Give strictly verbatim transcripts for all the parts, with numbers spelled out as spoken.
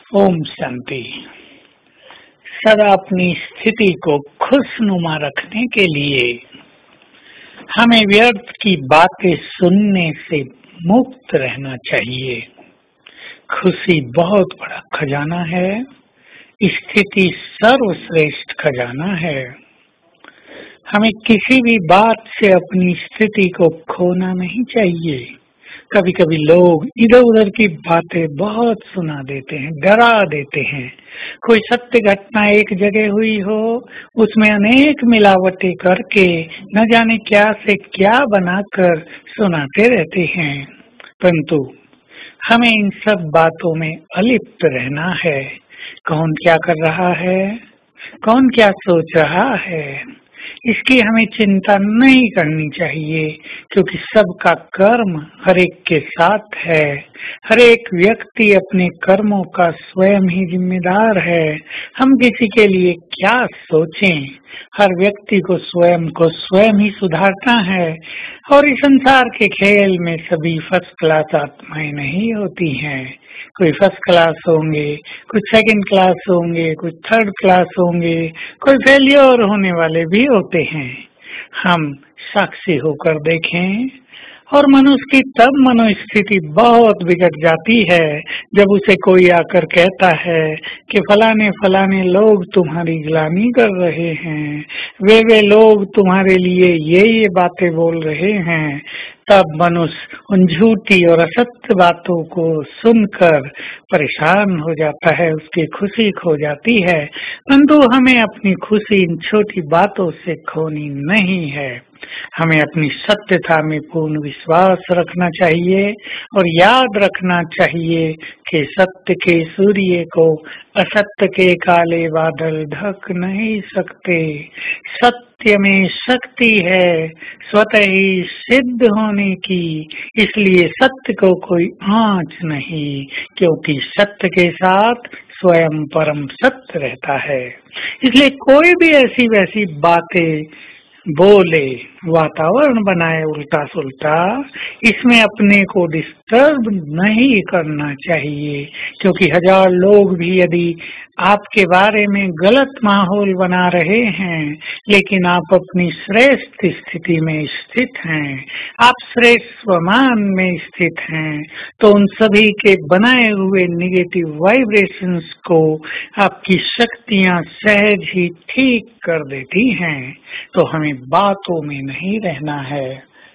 ओम शांति। सदा अपनी स्थिति को खुशनुमा रखने के लिए हमें व्यर्थ की बातें सुनने से मुक्त रहना चाहिए। खुशी बहुत बड़ा खजाना है, स्थिति सर्वश्रेष्ठ खजाना है। हमें किसी भी बात से अपनी स्थिति को खोना नहीं चाहिए। कभी कभी लोग इधर उधर की बातें बहुत सुना देते हैं, डरा देते हैं। कोई सत्य घटना एक जगह हुई हो, उसमें अनेक मिलावटें करके न जाने क्या से क्या बनाकर सुनाते रहते हैं। परंतु हमें इन सब बातों में अलिप्त रहना है। कौन क्या कर रहा है, कौन क्या सोच रहा है, इसकी हमें चिंता नहीं करनी चाहिए, क्योंकि सबका कर्म हर एक के साथ है। हर एक व्यक्ति अपने कर्मों का स्वयं ही जिम्मेदार है। हम किसी के लिए क्या सोचें, हर व्यक्ति को स्वयं को स्वयं ही सुधारना है। और इस संसार के खेल में सभी फर्स्ट क्लास आत्माएं नहीं होती हैं। कोई फर्स्ट क्लास होंगे, कुछ सेकंड क्लास होंगे, कुछ थर्ड क्लास होंगे, कोई फेलियर होने वाले भी होते हैं। हम साक्षी होकर देखें। और मनुष्य की तब मनोस्थिति बहुत बिगड़ जाती है जब उसे कोई आकर कहता है कि फलाने फलाने लोग तुम्हारी ग्लानि कर रहे हैं, वे वे लोग तुम्हारे लिए ये ये बातें बोल रहे हैं। तब मनुष्य उन झूठी और असत्य बातों को सुनकर परेशान हो जाता है, उसकी खुशी खो जाती है। परंतु हमें अपनी खुशी इन छोटी बातों से खोनी नहीं है। हमें अपनी सत्यता में पूर्ण विश्वास रखना चाहिए और याद रखना चाहिए कि सत्य के सूर्य को असत्य के काले बादल ढक नहीं सकते। सत्य में शक्ति है स्वतः ही सिद्ध होने की, इसलिए सत्य को कोई आँच नहीं, क्योंकि सत्य के साथ स्वयं परम सत्य रहता है। इसलिए कोई भी ऐसी वैसी बातें बोले, वातावरण बनाए उल्टा सुल्टा, इसमें अपने को डिस्टर्ब नहीं करना चाहिए। क्योंकि हजार लोग भी यदि आपके बारे में गलत माहौल बना रहे हैं, लेकिन आप अपनी श्रेष्ठ स्थिति में स्थित हैं, आप श्रेष्ठ स्वमान में स्थित हैं, तो उन सभी के बनाए हुए निगेटिव वाइब्रेशंस को आपकी शक्तियां सहज ही ठीक कर देती हैं। तो हमें बातों में नहीं रहना है,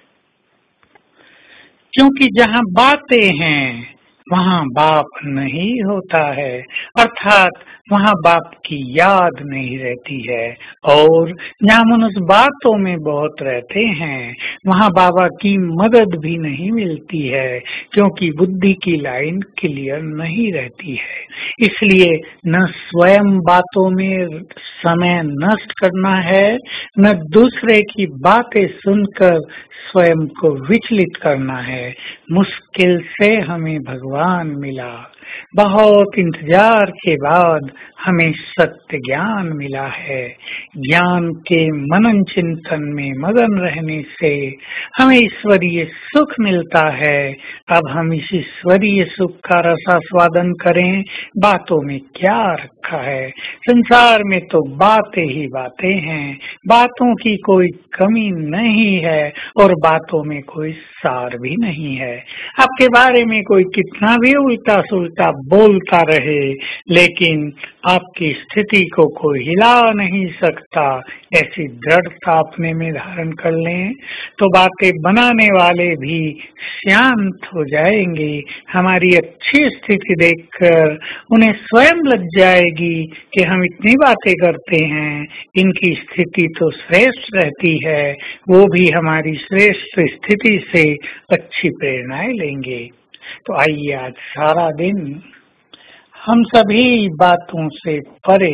क्योंकि जहाँ बातें हैं वहाँ बाप नहीं होता है, अर्थात वहाँ बाप की याद नहीं रहती है। और जहाँ मनुष्य बातों में बहुत रहते हैं वहाँ बाबा की मदद भी नहीं मिलती है, क्योंकि बुद्धि की लाइन क्लियर नहीं रहती है। इसलिए न स्वयं बातों में समय नष्ट करना है, न दूसरे की बातें सुनकर स्वयं को विचलित करना है। मुश्किल से हमें भगवान मिला, बहुत इंतजार के बाद हमें सत्य ज्ञान मिला है। ज्ञान के मनन चिंतन में मगन रहने से हमें ईश्वरीय सुख मिलता है। अब हम इस ईश्वरीय सुख का रसास्वादन करें। बातों में क्या रखा है, संसार में तो बातें ही बातें हैं, बातों की कोई कमी नहीं है और बातों में कोई सार भी नहीं है। आपके बारे में कोई कितना भी उल्टा सुल्टा बोलता रहे, लेकिन आपकी स्थिति को कोई हिला नहीं सकता, ऐसी दृढ़ता अपने में धारण कर लें तो बातें बनाने वाले भी शांत हो जाएंगे। हमारी अच्छी स्थिति देखकर उन्हें स्वयं लग जाएगी कि हम इतनी बातें करते हैं, इनकी स्थिति तो श्रेष्ठ रहती है, वो भी हमारी श्रेष्ठ स्थिति से अच्छी प्रेरणाएं लेंगे। तो आइए आज सारा दिन हम सभी बातों से परे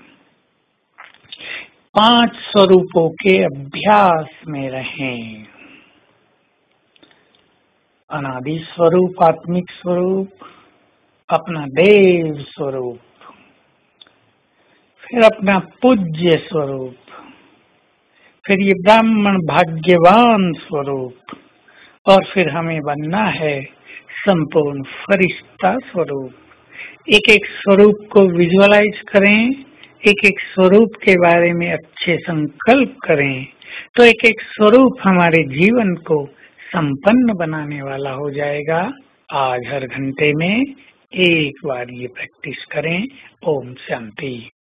पांच स्वरूपों के अभ्यास में रहें। अनादि स्वरूप, आत्मिक स्वरूप, अपना देव स्वरूप, फिर अपना पूज्य स्वरूप, फिर ये ब्राह्मण भाग्यवान स्वरूप, और फिर हमें बनना है संपूर्ण फरिश्ता स्वरूप। एक एक स्वरूप को विजुअलाइज करें, एक एक स्वरूप के बारे में अच्छे संकल्प करें, तो एक एक स्वरूप हमारे जीवन को संपन्न बनाने वाला हो जाएगा। आज हर घंटे में एक बार ये प्रैक्टिस करें। ओम शांति।